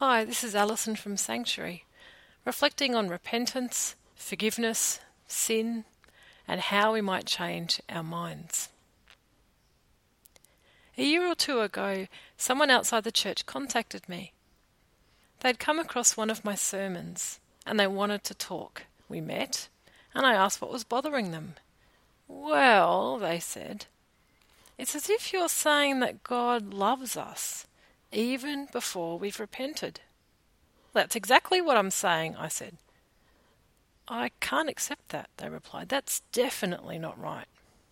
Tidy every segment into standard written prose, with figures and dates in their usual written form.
Hi, this is Alison from Sanctuary, reflecting on repentance, forgiveness, sin, and how we might change our minds. A year or two ago, someone outside the church contacted me. They'd come across one of my sermons, and they wanted to talk. We met, and I asked what was bothering them. Well, they said, it's as if you're saying that God loves us, even before we've repented. That's exactly what I'm saying, I said. I can't accept that, they replied. That's definitely not right.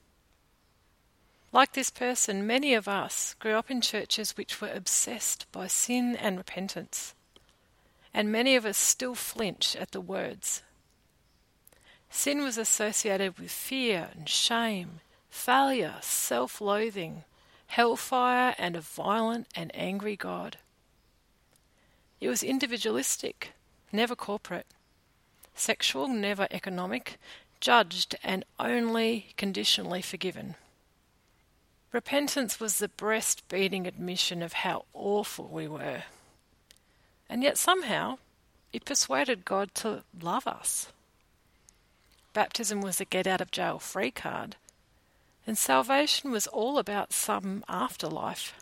Like this person, many of us grew up in churches which were obsessed by sin and repentance, and many of us still flinch at the words. Sin was associated with fear and shame, failure, self-loathing, hellfire, and a violent and angry God. It was individualistic, never corporate, sexual, never economic, judged and only conditionally forgiven. Repentance was the breast-beating admission of how awful we were. And yet somehow it persuaded God to love us. Baptism was a get-out-of-jail-free card, and salvation was all about some afterlife.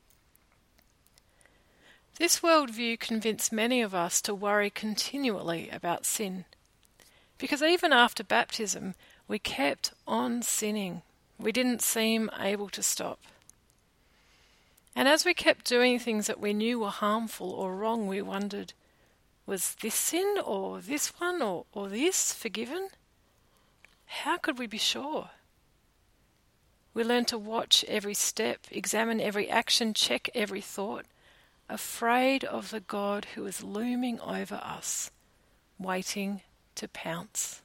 This worldview convinced many of us to worry continually about sin, because even after baptism we kept on sinning. We didn't seem able to stop. And as we kept doing things that we knew were harmful or wrong, we wondered, was this sin or this one or this forgiven? How could we be sure? We learned to watch every step, examine every action, check every thought, afraid of the God who is looming over us, waiting to pounce.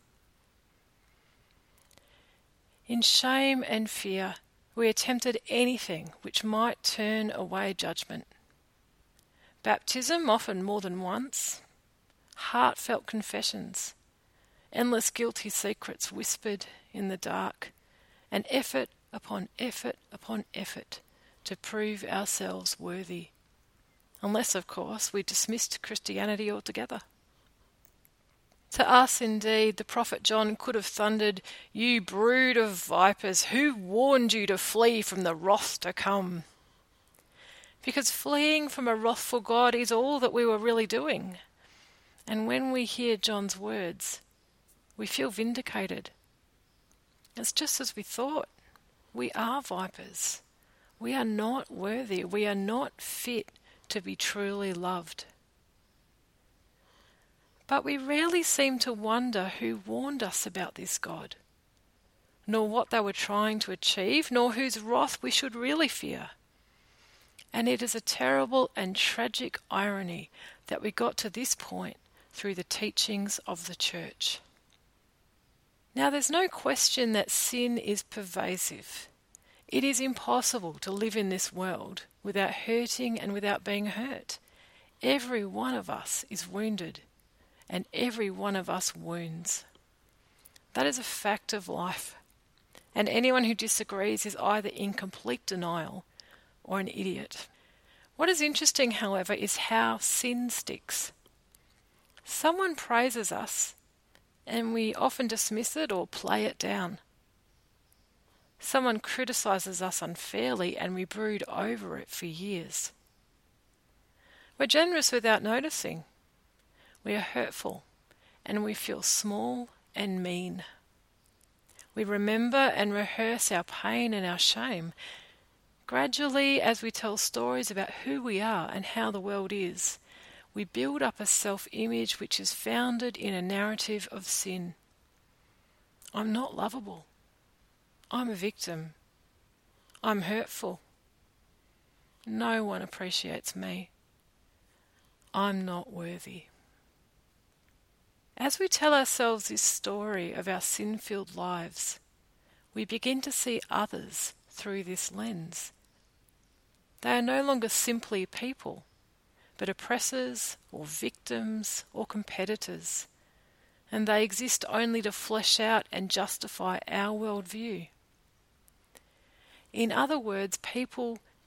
In shame and fear, we attempted anything which might turn away judgment. Baptism, often more than once, heartfelt confessions, endless guilty secrets whispered in the dark, and effort upon effort upon effort to prove ourselves worthy. Unless, of course, we dismissed Christianity altogether. To us, indeed, the prophet John could have thundered, "You brood of vipers, who warned you to flee from the wrath to come?" Because fleeing from a wrathful God is all that we were really doing. And when we hear John's words, we feel vindicated. It's just as we thought. We are vipers. We are not worthy. We are not fit to be truly loved. But we rarely seem to wonder who warned us about this God, nor what they were trying to achieve, nor whose wrath we should really fear. And it is a terrible and tragic irony that we got to this point through the teachings of the church. Now, there's no question that sin is pervasive. It is impossible to live in this world without hurting and without being hurt. Every one of us is wounded, and every one of us wounds. That is a fact of life, and anyone who disagrees is either in complete denial or an idiot. What is interesting, however, is how sin sticks. Someone praises us, and we often dismiss it or play it down. Someone criticizes us unfairly, and we brood over it for years. We're generous without noticing. We are hurtful, and we feel small and mean. We remember and rehearse our pain and our shame. Gradually, as we tell stories about who we are and how the world is, we build up a self-image which is founded in a narrative of sin. I'm not lovable. I'm a victim. I'm hurtful. No one appreciates me. I'm not worthy. As we tell ourselves this story of our sin-filled lives, we begin to see others through this lens. They are no longer simply people, but oppressors or victims or competitors, and they exist only to flesh out and justify our worldview. In other words, people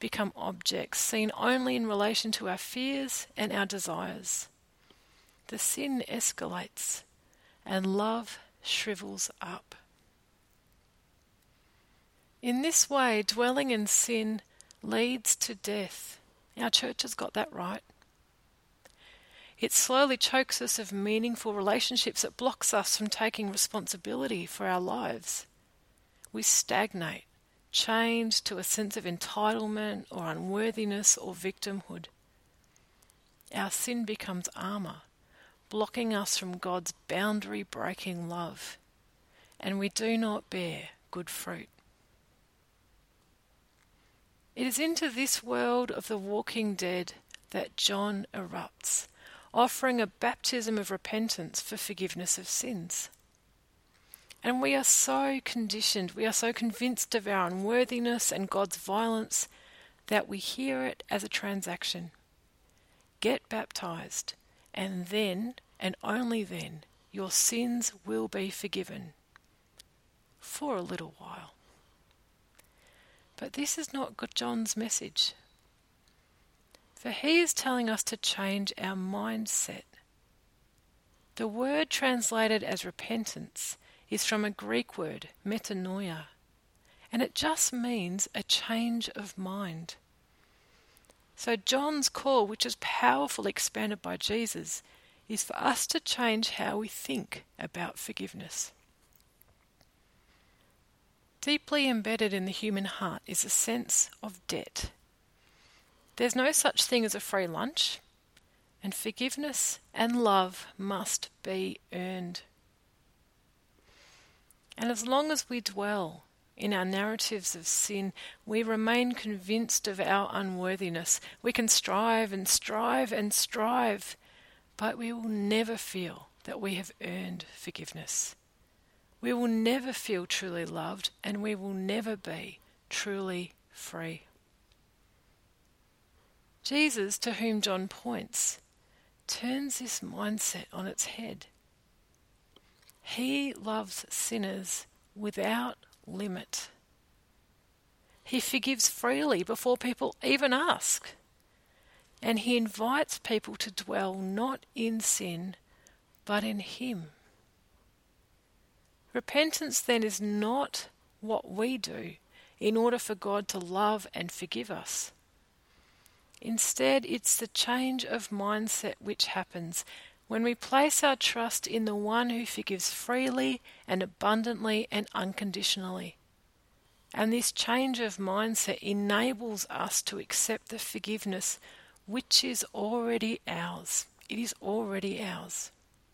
become objects seen only in relation to our fears and our desires. The sin escalates and love shrivels up. In this way, dwelling in sin leads to death. Our church has got that right. It slowly chokes us of meaningful relationships. It blocks us from taking responsibility for our lives. We stagnate, chained to a sense of entitlement or unworthiness or victimhood. Our sin becomes armour, blocking us from God's boundary-breaking love, and we do not bear good fruit. It is into this world of the walking dead that John erupts, offering a baptism of repentance for forgiveness of sins. And we are so conditioned, we are so convinced of our unworthiness and God's violence that we hear it as a transaction. Get baptized, and then, and only then, your sins will be forgiven. For a little while. But this is not John's message. For he is telling us to change our mindset. The word translated as repentance is from a Greek word, metanoia, and it just means a change of mind. So John's call, which is powerfully expanded by Jesus, is for us to change how we think about forgiveness. Deeply embedded in the human heart is a sense of debt. There's no such thing as a free lunch, and forgiveness and love must be earned. And as long as we dwell in our narratives of sin, we remain convinced of our unworthiness. We can strive and strive and strive, but we will never feel that we have earned forgiveness. We will never feel truly loved, and we will never be truly free. Jesus, to whom John points, turns this mindset on its head. He loves sinners without limit. He forgives freely before people even ask. And he invites people to dwell not in sin, but in him. Repentance then is not what we do in order for God to love and forgive us. Instead, it's the change of mindset which happens when we place our trust in the one who forgives freely and abundantly and unconditionally. And this change of mindset enables us to accept the forgiveness which is already ours. It is already ours.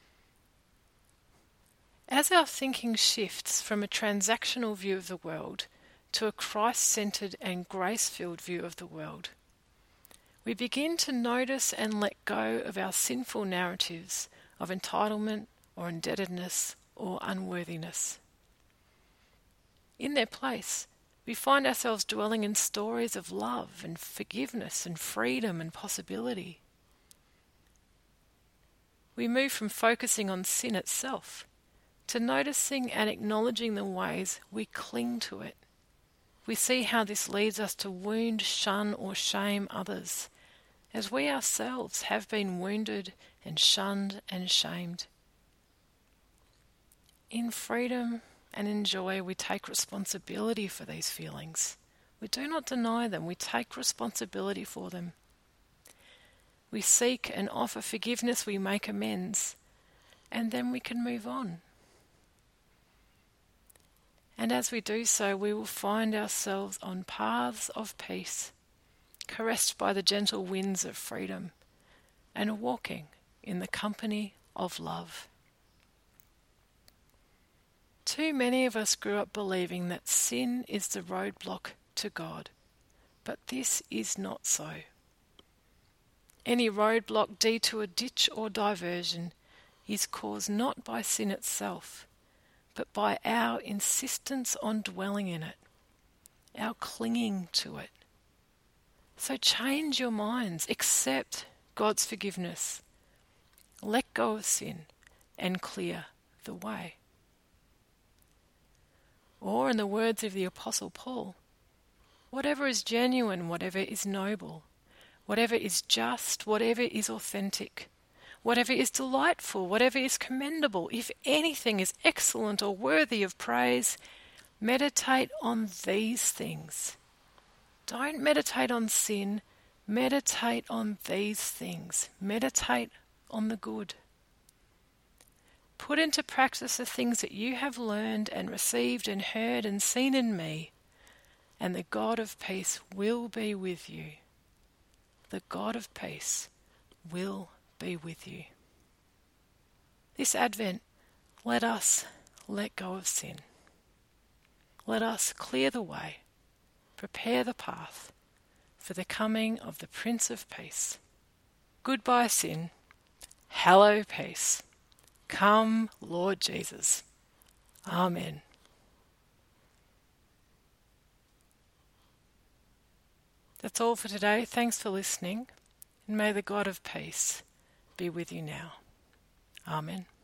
As our thinking shifts from a transactional view of the world to a Christ-centered and grace-filled view of the world, we begin to notice and let go of our sinful narratives of entitlement or indebtedness or unworthiness. In their place, we find ourselves dwelling in stories of love and forgiveness and freedom and possibility. We move from focusing on sin itself to noticing and acknowledging the ways we cling to it. We see how this leads us to wound, shun, or shame others, as we ourselves have been wounded and shunned and shamed. In freedom and in joy, we take responsibility for these feelings. We do not deny them, we take responsibility for them. We seek and offer forgiveness, we make amends, and then we can move on. And as we do so, we will find ourselves on paths of peace, caressed by the gentle winds of freedom, and walking in the company of love. Too many of us grew up believing that sin is the roadblock to God, but this is not so. Any roadblock, detour, ditch, or diversion is caused not by sin itself, but by our insistence on dwelling in it, our clinging to it. So change your minds, accept God's forgiveness, let go of sin, and clear the way. Or, in the words of the Apostle Paul, whatever is genuine, whatever is noble, whatever is just, whatever is authentic, whatever is delightful, whatever is commendable, if anything is excellent or worthy of praise, meditate on these things. Don't meditate on sin, meditate on these things. Meditate on the good. Put into practice the things that you have learned and received and heard and seen in me, and the God of peace will be with you. The God of peace will be with you. This Advent, let us let go of sin. Let us clear the way, prepare the path for the coming of the Prince of Peace. Goodbye sin, hello peace. Come, Lord Jesus. Amen. That's all for today. Thanks for listening, and may the God of peace be with you now. Amen.